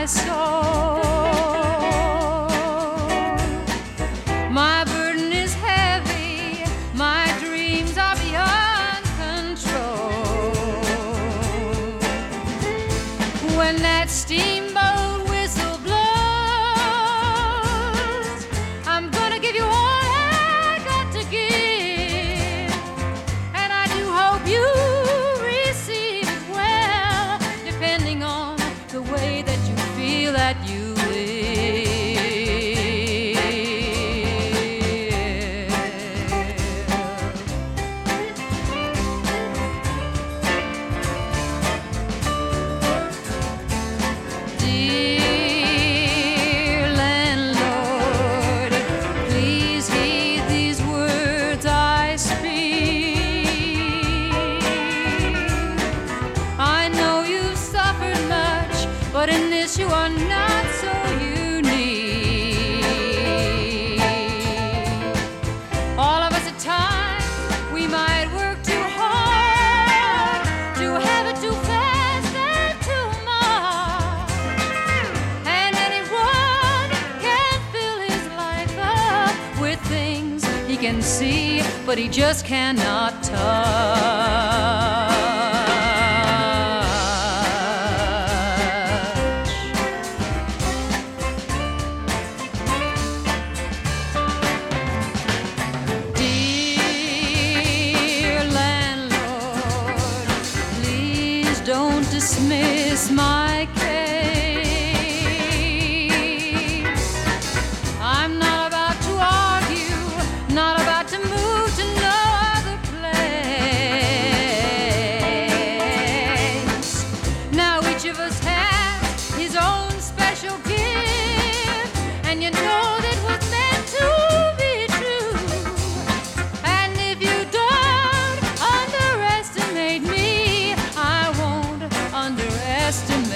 soul. My burden is heavy, my dreams are beyond control. When that steamboat whistle blows, I'm gonna give you all I got to give, and I do hope you receive it well, depending on the way that you feel that you live. Dear landlord, please heed these words I speak. I know you've suffered much, but in this you are not so unique. All of us at times, we might work too hard to have it too fast and too much. And anyone can fill his life up with things he can see, but he just cannot touch. Dear landlord, please don't dismiss my case. I'm not about to argue, not about to move to no other place. Now each of us has his own special gift, and you know that was meant to be true. And if you don't underestimate me, I won't underestimate